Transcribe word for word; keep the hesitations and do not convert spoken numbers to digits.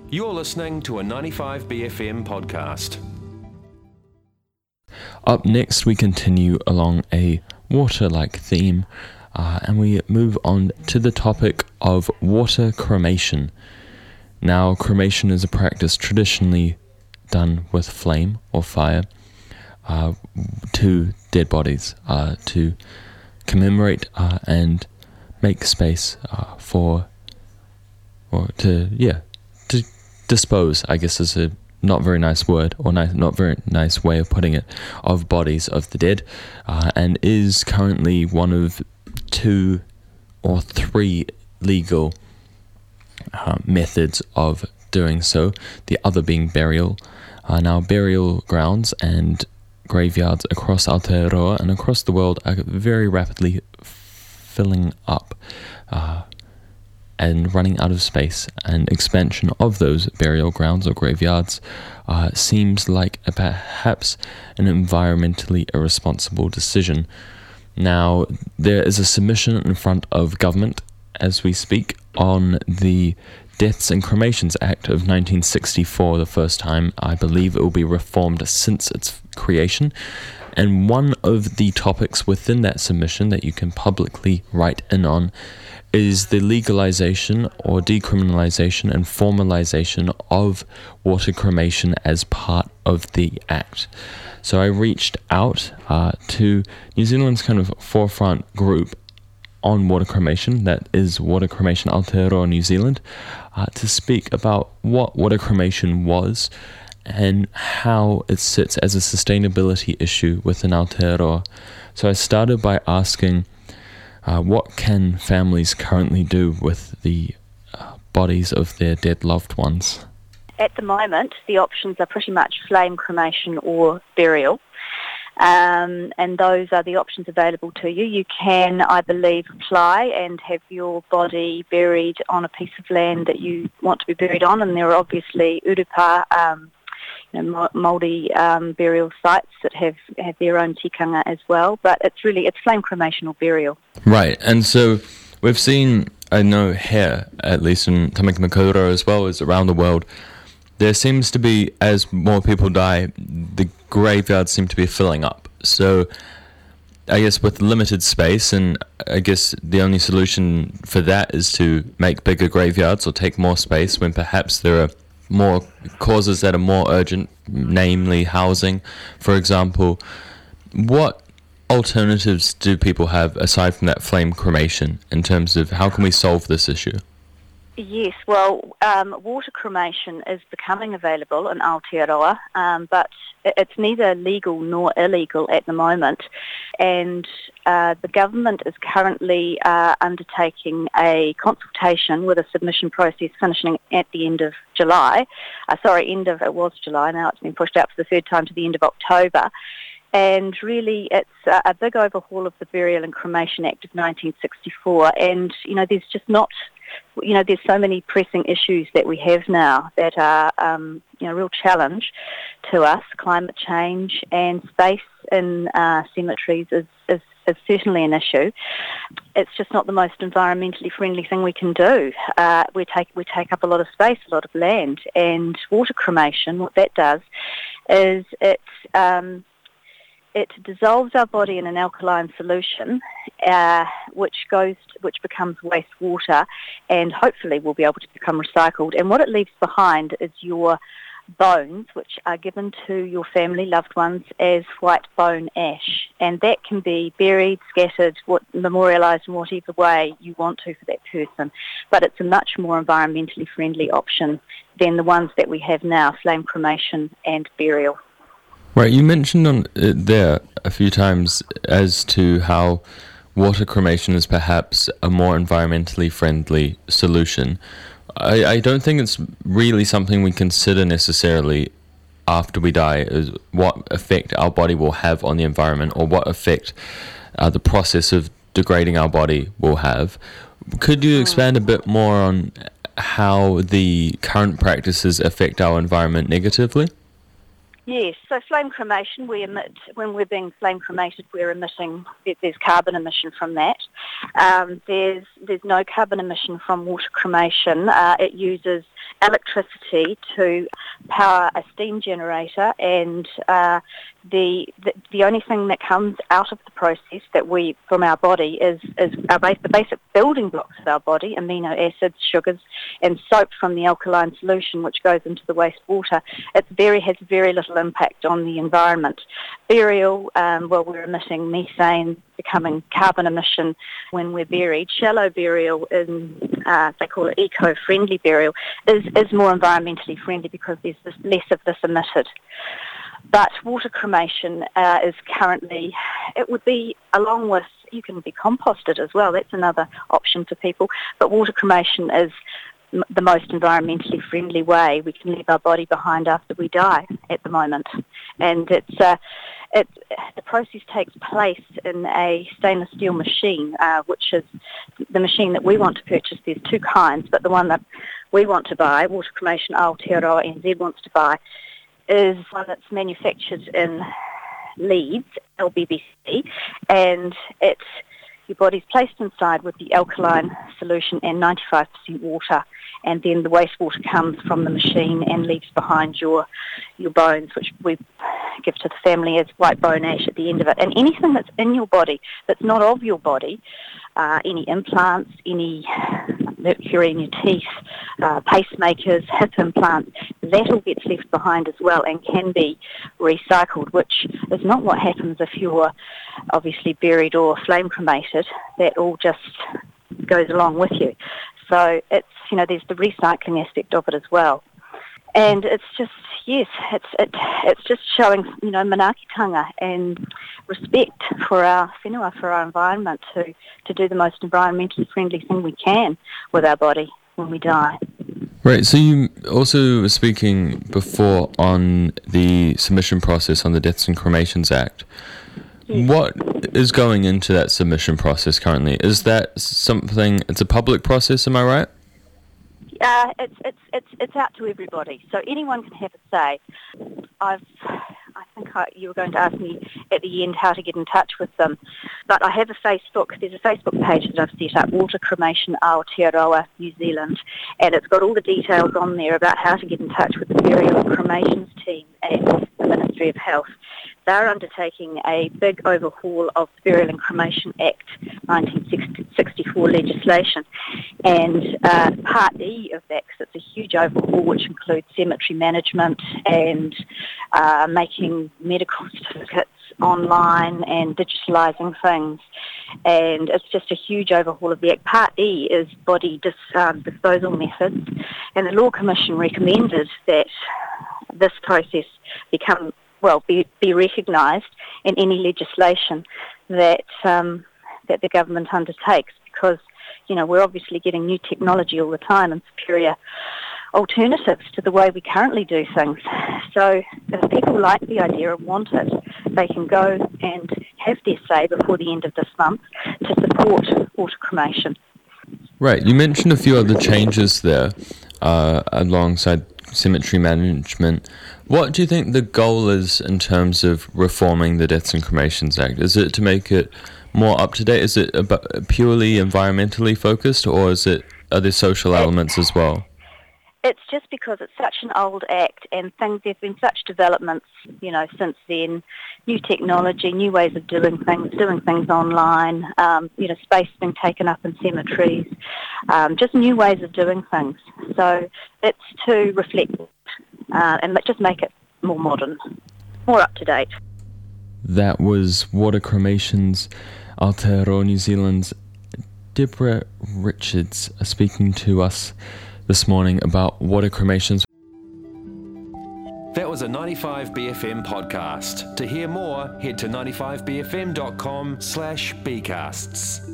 You're listening to a ninety-five B F M podcast. Up next, we continue along a water-like theme, uh, and we move on to the topic of water cremation. Now, cremation is a practice traditionally done with flame or fire uh, to dead bodies, uh, to commemorate uh, and make space uh, for, or to, yeah, to dispose, I guess is a not very nice word, or nice, not very nice way of putting it, of bodies of the dead, uh, and is currently one of two or three legal uh, methods of doing so, the other being burial. Uh, now, burial grounds and graveyards across Aotearoa and across the world are very rapidly filling up uh, and running out of space, and expansion of those burial grounds or graveyards uh, seems like a, perhaps an environmentally irresponsible decision. Now, there is a submission in front of government as we speak on the Deaths and Cremations Act of nineteen sixty-four, the first time I believe it will be reformed since its creation. And one of the topics within that submission that you can publicly write in on is the legalization or decriminalization and formalization of water cremation as part of the Act. So I reached out uh, to New Zealand's kind of forefront group on water cremation, that is Water Cremation Aotearoa New Zealand, uh, to speak about what water cremation was and how it sits as a sustainability issue within Aotearoa. So I started by asking, uh, what can families currently do with the uh, bodies of their dead loved ones? At the moment, the options are pretty much flame cremation or burial. Um, and those are the options available to you. You can, I believe, apply and have your body buried on a piece of land that you want to be buried on, and there are obviously urupa, um, you know, Māori um, burial sites that have, have their own tikanga as well, but it's really, it's flame cremation or burial. Right, and so we've seen, I know here, at least in Tamaki Makaurau as well as around the world, there seems to be, as more people die, the graveyards seem to be filling up. So I guess with limited space, and I guess the only solution for that is to make bigger graveyards or take more space when perhaps there are more causes that are more urgent, namely housing, for example. What alternatives do people have aside from that flame cremation in terms of how can we solve this issue? Yes, well, um, water cremation is becoming available in Aotearoa, um, but it's neither legal nor illegal at the moment. And uh, the government is currently uh, undertaking a consultation with a submission process finishing at the end of July. Uh, sorry, end of, it was July, now it's been pushed out for the third time to the end of October. And really, it's a, a big overhaul of the Burial and Cremation Act of nineteen sixty-four. And, you know, there's just not... You know, there's so many pressing issues that we have now that are, um, you know, a real challenge to us. Climate change and space in uh, cemeteries is, is, is certainly an issue. It's just not the most environmentally friendly thing we can do. Uh, we take we take up a lot of space, a lot of land, and water cremation, what that does is it um, it dissolves our body in an alkaline solution, uh, which goes, which becomes wastewater, and hopefully will be able to become recycled. And what it leaves behind is your bones, which are given to your family loved ones as white bone ash, and that can be buried, scattered, what, memorialised in whatever way you want to for that person. But it's a much more environmentally friendly option than the ones that we have now, flame cremation and burial. Right, you mentioned on it there a few times as to how water cremation is perhaps a more environmentally friendly solution. I, I don't think it's really something we consider necessarily after we die, is what effect our body will have on the environment, or what effect uh, the process of degrading our body will have. Could you expand a bit more on how the current practices affect our environment negatively? Yes, so flame cremation, we emit, when we're being flame cremated, we're emitting, there's carbon emission from that. Um, there's there's no carbon emission from water cremation. Uh, it uses electricity to power a steam generator, and uh, the, the the only thing that comes out of the process that we from our body is is our base, the basic building blocks of our body: amino acids, sugars, and soap from the alkaline solution, which goes into the wastewater. It's very has very little impact on the environment. Burial, um, well, we're emitting methane, becoming carbon emission when we're buried. Shallow burial, in uh, they call it eco-friendly burial, is is more environmentally friendly because there's this, less of this emitted. But water cremation uh, is currently, it would be along with, you can be composted as well, that's another option for people, but water cremation is m- the most environmentally friendly way. We can leave our body behind after we die at the moment. And it's uh, it, the process takes place in a stainless steel machine, uh, which is the machine that we want to purchase. There's two kinds, but the one that we want to buy, Water Cremation Aotearoa N Z wants to buy, is one that's manufactured in Leeds, L B B C, and it's your body's placed inside with the alkaline solution and ninety-five percent water, and then the wastewater comes from the machine and leaves behind your your bones, which we give to the family as white bone ash at the end of it. And anything that's in your body that's not of your body, uh, any implants, any mercury in your teeth, uh, pacemakers, hip implants, that all gets left behind as well and can be recycled, which is not what happens if you're obviously buried or flame cremated. That all just goes along with you. So it's, you know, there's the recycling aspect of it as well. And it's just, yes, it's it, it's just showing, you know, manaakitanga and respect for our whenua, for our environment, to, to do the most environmentally friendly thing we can with our body when we die. Right, so you also were speaking before on the submission process on the Deaths and Cremations Act. Yes. What is going into that submission process currently? Is that something, it's a public process, am I right? Uh, it's it's it's it's out to everybody, so anyone can have a say. I've, I think I, you were going to ask me at the end how to get in touch with them, but I have a Facebook. There's a Facebook page that I've set up, Water Cremation Aotearoa New Zealand, and it's got all the details on there about how to get in touch with the Burial and Cremations team at the Ministry of Health. They're undertaking a big overhaul of the Burial and Cremation Act nineteen sixty-four legislation, and uh, Part E of that, because it's a huge overhaul which includes cemetery management and uh, making medical certificates online and digitalising things, and it's just a huge overhaul of the Act. Part E is body dis, um, disposal methods, and the Law Commission recommended that this process become well, be, be recognised in any legislation that um, that the government undertakes, because, you know, we're obviously getting new technology all the time and superior alternatives to the way we currently do things. So if people like the idea and want it, they can go and have their say before the end of this month to support water cremation. Right, you mentioned a few other changes there uh, alongside cemetery management. What do you think the goal is in terms of reforming the Deaths and Cremations Act? Is it to make it more up to date? Is it about purely environmentally focused, or is it are there social elements as well? It's just because it's such an old act, and things, there've been such developments, you know, since then. New technology, new ways of doing things, doing things online, um, you know, space being taken up in cemeteries, um, just new ways of doing things. So it's to reflect uh, and just make it more modern, more up to date. That was Water Cremations Aotearoa New Zealand's Deborah Richards speaking to us this morning about water cremations. That was a ninety-five B F M podcast. To hear more, head to ninety-five b f m dot com slash bcasts.